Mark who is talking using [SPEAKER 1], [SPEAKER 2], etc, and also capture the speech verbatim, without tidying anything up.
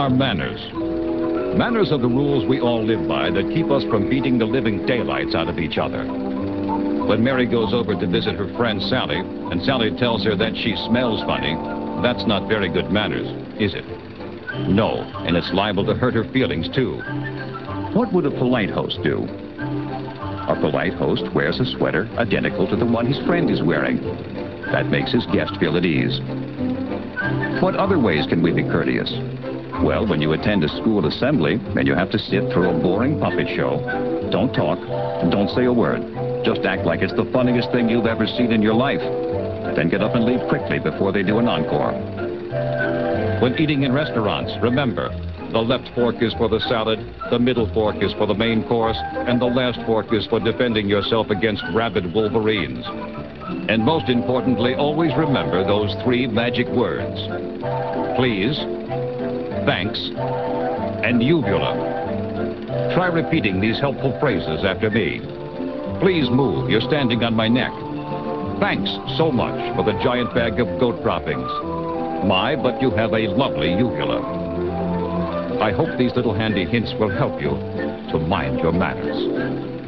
[SPEAKER 1] are manners. Manners are the rules we all live by that keep us from beating the living daylights out of each other. When Mary goes over to visit her friend Sally, and Sally tells her that she smells funny, that's not very good manners, is it? No, and it's liable to hurt her feelings, too. What would a polite host do? A polite host wears a sweater identical to the one his friend is wearing. That makes his guest feel at ease. What other ways can we be courteous? Well, when you attend a school assembly and you have to sit through a boring puppet show, don't talk, don't say a word. Just act like it's the funniest thing you've ever seen in your life. Then get up and leave quickly before they do an encore. When eating in restaurants, remember, the left fork is for the salad, the middle fork is for the main course, and the last fork is for defending yourself against rabid wolverines. And most importantly, always remember those three magic words. Please, thanks, and uvula. Try repeating these helpful phrases after me. Please move, you're standing on my neck. Thanks so much for the giant bag of goat droppings. My, but you have a lovely uvula. I hope these little handy hints will help you to mind your manners.